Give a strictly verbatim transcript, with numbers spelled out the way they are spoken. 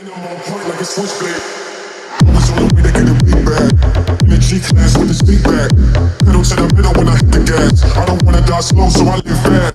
I'm on point like a switchblade. Always on the way to get a beat back. In the G class with the speed back. Pedal to the middle when I hit the gas. I don't wanna die slow, so I live fast.